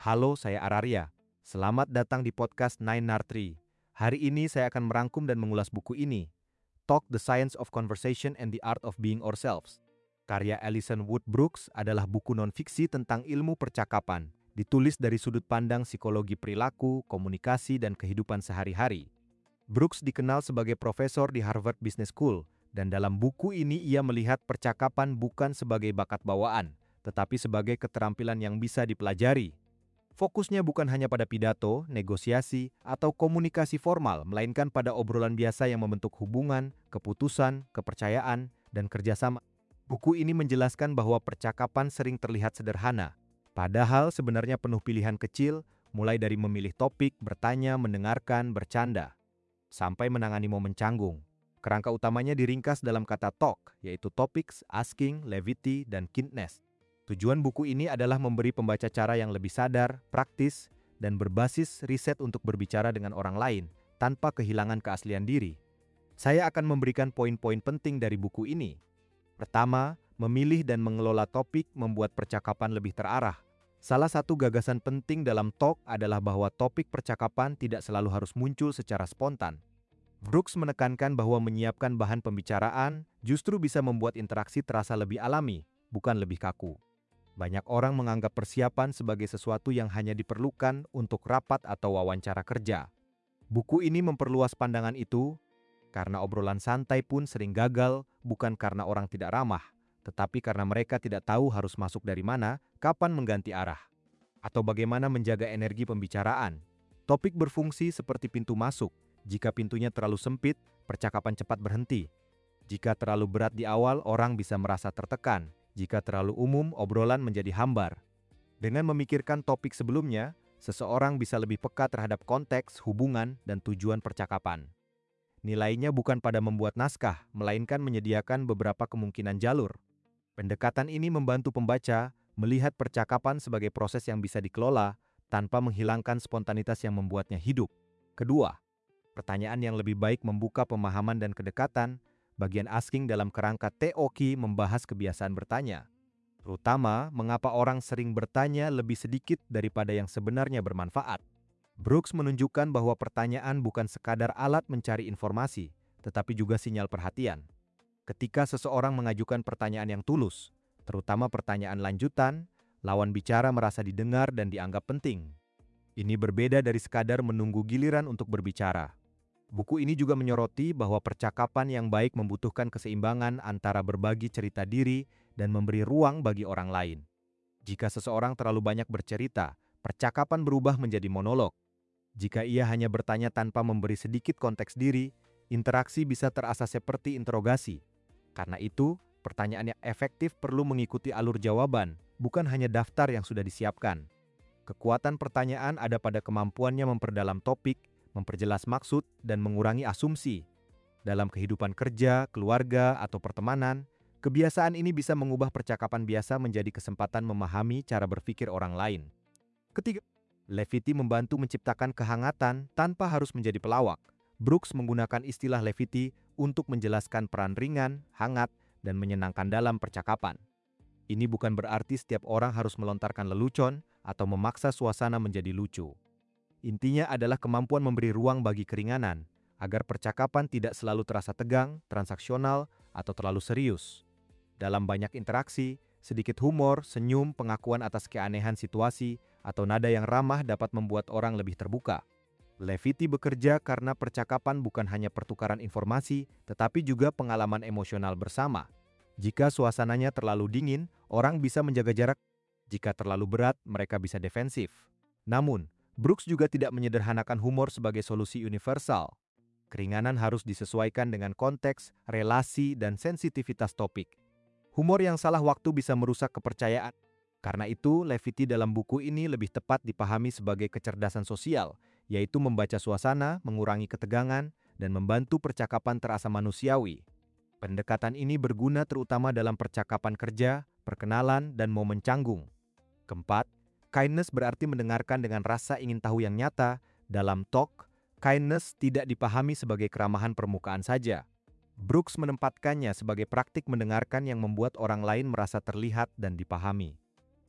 Halo, saya Araria. Selamat datang di podcast Nine Nartri. Hari ini saya akan merangkum dan mengulas buku ini, Talk the Science of Conversation and the Art of Being Ourselves. Karya Alison Wood Brooks adalah buku non-fiksi tentang ilmu percakapan, ditulis dari sudut pandang psikologi perilaku, komunikasi, dan kehidupan sehari-hari. Brooks dikenal sebagai profesor di Harvard Business School, dan dalam buku ini ia melihat percakapan bukan sebagai bakat bawaan, tetapi sebagai keterampilan yang bisa dipelajari. Fokusnya bukan hanya pada pidato, negosiasi, atau komunikasi formal, melainkan pada obrolan biasa yang membentuk hubungan, keputusan, kepercayaan, dan kerjasama. Buku ini menjelaskan bahwa percakapan sering terlihat sederhana, padahal sebenarnya penuh pilihan kecil, mulai dari memilih topik, bertanya, mendengarkan, bercanda, sampai menangani momen canggung. Kerangka utamanya diringkas dalam kata talk, yaitu topics, asking, levity, dan kindness. Tujuan buku ini adalah memberi pembaca cara yang lebih sadar, praktis, dan berbasis riset untuk berbicara dengan orang lain tanpa kehilangan keaslian diri. Saya akan memberikan poin-poin penting dari buku ini. Pertama, memilih dan mengelola topik membuat percakapan lebih terarah. Salah satu gagasan penting dalam talk adalah bahwa topik percakapan tidak selalu harus muncul secara spontan. Brooks menekankan bahwa menyiapkan bahan pembicaraan justru bisa membuat interaksi terasa lebih alami, bukan lebih kaku. Banyak orang menganggap persiapan sebagai sesuatu yang hanya diperlukan untuk rapat atau wawancara kerja. Buku ini memperluas pandangan itu, karena obrolan santai pun sering gagal bukan karena orang tidak ramah, tetapi karena mereka tidak tahu harus masuk dari mana, kapan mengganti arah, atau bagaimana menjaga energi pembicaraan. Topik berfungsi seperti pintu masuk. Jika pintunya terlalu sempit, percakapan cepat berhenti. Jika terlalu berat di awal, orang bisa merasa tertekan. Jika terlalu umum, obrolan menjadi hambar. Dengan memikirkan topik sebelumnya, seseorang bisa lebih peka terhadap konteks, hubungan, dan tujuan percakapan. Nilainya bukan pada membuat naskah, melainkan menyediakan beberapa kemungkinan jalur. Pendekatan ini membantu pembaca melihat percakapan sebagai proses yang bisa dikelola tanpa menghilangkan spontanitas yang membuatnya hidup. Kedua, pertanyaan yang lebih baik membuka pemahaman dan kedekatan. Bagian asking dalam kerangka TOK membahas kebiasaan bertanya, terutama mengapa orang sering bertanya lebih sedikit daripada yang sebenarnya bermanfaat. Brooks menunjukkan bahwa pertanyaan bukan sekadar alat mencari informasi, tetapi juga sinyal perhatian. Ketika seseorang mengajukan pertanyaan yang tulus, terutama pertanyaan lanjutan, lawan bicara merasa didengar dan dianggap penting. Ini berbeda dari sekadar menunggu giliran untuk berbicara. Buku ini juga menyoroti bahwa percakapan yang baik membutuhkan keseimbangan antara berbagi cerita diri dan memberi ruang bagi orang lain. Jika seseorang terlalu banyak bercerita, percakapan berubah menjadi monolog. Jika ia hanya bertanya tanpa memberi sedikit konteks diri, interaksi bisa terasa seperti interogasi. Karena itu, pertanyaan yang efektif perlu mengikuti alur jawaban, bukan hanya daftar yang sudah disiapkan. Kekuatan pertanyaan ada pada kemampuannya memperdalam topik, memperjelas maksud, dan mengurangi asumsi. Dalam kehidupan kerja, keluarga, atau pertemanan, kebiasaan ini bisa mengubah percakapan biasa menjadi kesempatan memahami cara berpikir orang lain. Ketiga, levity membantu menciptakan kehangatan tanpa harus menjadi pelawak. Brooks menggunakan istilah levity untuk menjelaskan peran ringan, hangat, dan menyenangkan dalam percakapan. Ini bukan berarti setiap orang harus melontarkan lelucon atau memaksa suasana menjadi lucu. Intinya adalah kemampuan memberi ruang bagi keringanan, agar percakapan tidak selalu terasa tegang, transaksional, atau terlalu serius. Dalam banyak interaksi, sedikit humor, senyum, pengakuan atas keanehan situasi, atau nada yang ramah dapat membuat orang lebih terbuka. Levity bekerja karena percakapan bukan hanya pertukaran informasi, tetapi juga pengalaman emosional bersama. Jika suasananya terlalu dingin, orang bisa menjaga jarak. Jika terlalu berat, mereka bisa defensif. Namun, Brooks juga tidak menyederhanakan humor sebagai solusi universal. Keringanan harus disesuaikan dengan konteks, relasi, dan sensitivitas topik. Humor yang salah waktu bisa merusak kepercayaan. Karena itu, levity dalam buku ini lebih tepat dipahami sebagai kecerdasan sosial, yaitu membaca suasana, mengurangi ketegangan, dan membantu percakapan terasa manusiawi. Pendekatan ini berguna terutama dalam percakapan kerja, perkenalan, dan momen canggung. Keempat, kindness berarti mendengarkan dengan rasa ingin tahu yang nyata. Dalam talk, kindness tidak dipahami sebagai keramahan permukaan saja. Brooks menempatkannya sebagai praktik mendengarkan yang membuat orang lain merasa terlihat dan dipahami.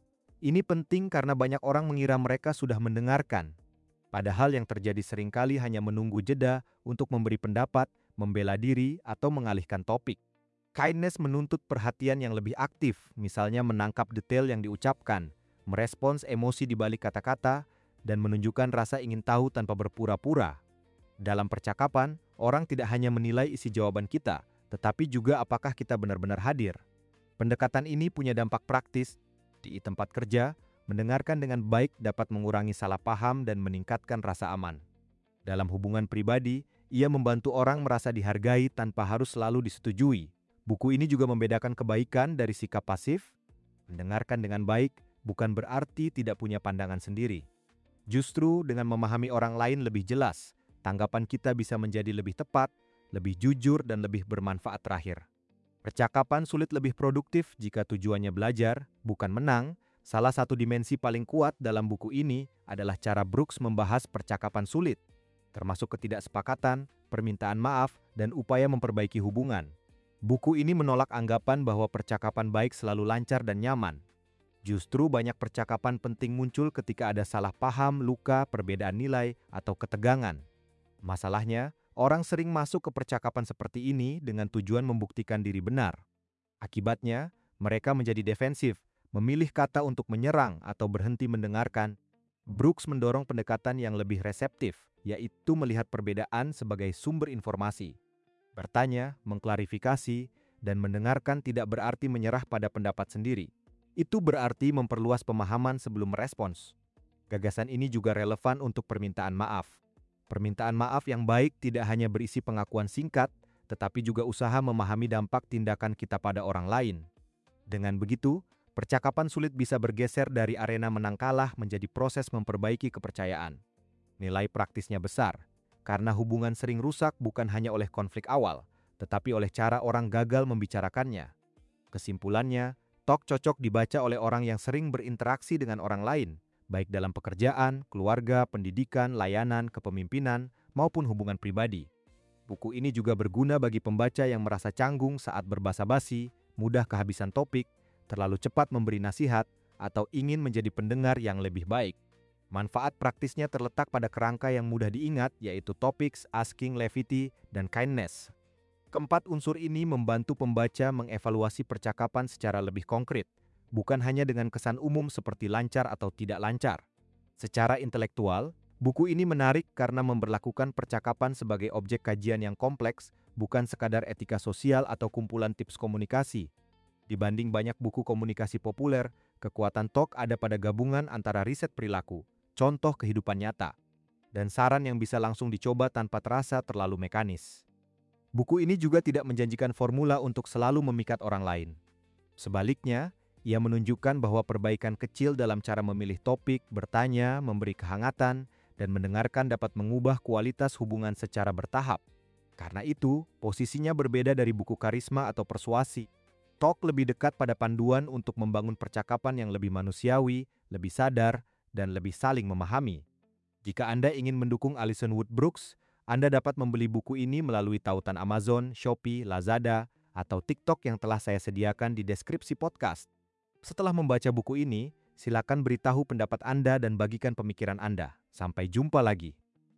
Ini penting karena banyak orang mengira mereka sudah mendengarkan, padahal yang terjadi seringkali hanya menunggu jeda untuk memberi pendapat, membela diri, atau mengalihkan topik. Kindness menuntut perhatian yang lebih aktif, misalnya menangkap detail yang diucapkan, merespons emosi di balik kata-kata, dan menunjukkan rasa ingin tahu tanpa berpura-pura. Dalam percakapan, orang tidak hanya menilai isi jawaban kita, tetapi juga apakah kita benar-benar hadir. Pendekatan ini punya dampak praktis. Di tempat kerja, mendengarkan dengan baik dapat mengurangi salah paham dan meningkatkan rasa aman. Dalam hubungan pribadi, ia membantu orang merasa dihargai tanpa harus selalu disetujui. Buku ini juga membedakan kebaikan dari sikap pasif. Mendengarkan dengan baik bukan berarti tidak punya pandangan sendiri. Justru dengan memahami orang lain lebih jelas, tanggapan kita bisa menjadi lebih tepat, lebih jujur, dan lebih bermanfaat terakhir. Percakapan sulit lebih produktif jika tujuannya belajar, bukan menang. Salah satu dimensi paling kuat dalam buku ini adalah cara Brooks membahas percakapan sulit, termasuk ketidaksepakatan, permintaan maaf, dan upaya memperbaiki hubungan. Buku ini menolak anggapan bahwa percakapan baik selalu lancar dan nyaman. Justru banyak percakapan penting muncul ketika ada salah paham, luka, perbedaan nilai, atau ketegangan. Masalahnya, orang sering masuk ke percakapan seperti ini dengan tujuan membuktikan diri benar. Akibatnya, mereka menjadi defensif, memilih kata untuk menyerang atau berhenti mendengarkan. Brooks mendorong pendekatan yang lebih reseptif, yaitu melihat perbedaan sebagai sumber informasi. Bertanya, mengklarifikasi, dan mendengarkan tidak berarti menyerah pada pendapat sendiri. Itu berarti memperluas pemahaman sebelum merespons. Gagasan ini juga relevan untuk permintaan maaf. Permintaan maaf yang baik tidak hanya berisi pengakuan singkat, tetapi juga usaha memahami dampak tindakan kita pada orang lain. Dengan begitu, percakapan sulit bisa bergeser dari arena menang kalah menjadi proses memperbaiki kepercayaan. Nilai praktisnya besar, karena hubungan sering rusak bukan hanya oleh konflik awal, tetapi oleh cara orang gagal membicarakannya. Kesimpulannya, Talk cocok dibaca oleh orang yang sering berinteraksi dengan orang lain, baik dalam pekerjaan, keluarga, pendidikan, layanan, kepemimpinan, maupun hubungan pribadi. Buku ini juga berguna bagi pembaca yang merasa canggung saat berbasa-basi, mudah kehabisan topik, terlalu cepat memberi nasihat, atau ingin menjadi pendengar yang lebih baik. Manfaat praktisnya terletak pada kerangka yang mudah diingat, yaitu topics, asking, levity, dan kindness. Keempat unsur ini membantu pembaca mengevaluasi percakapan secara lebih konkret, bukan hanya dengan kesan umum seperti lancar atau tidak lancar. Secara intelektual, buku ini menarik karena memperlakukan percakapan sebagai objek kajian yang kompleks, bukan sekadar etika sosial atau kumpulan tips komunikasi. Dibanding banyak buku komunikasi populer, kekuatan Talk ada pada gabungan antara riset perilaku, contoh kehidupan nyata, dan saran yang bisa langsung dicoba tanpa terasa terlalu mekanis. Buku ini juga tidak menjanjikan formula untuk selalu memikat orang lain. Sebaliknya, ia menunjukkan bahwa perbaikan kecil dalam cara memilih topik, bertanya, memberi kehangatan, dan mendengarkan dapat mengubah kualitas hubungan secara bertahap. Karena itu, posisinya berbeda dari buku karisma atau persuasi. Talk lebih dekat pada panduan untuk membangun percakapan yang lebih manusiawi, lebih sadar, dan lebih saling memahami. Jika Anda ingin mendukung Alison Wood Brooks, Anda dapat membeli buku ini melalui tautan Amazon, Shopee, Lazada, atau TikTok yang telah saya sediakan di deskripsi podcast. Setelah membaca buku ini, silakan beritahu pendapat Anda dan bagikan pemikiran Anda. Sampai jumpa lagi.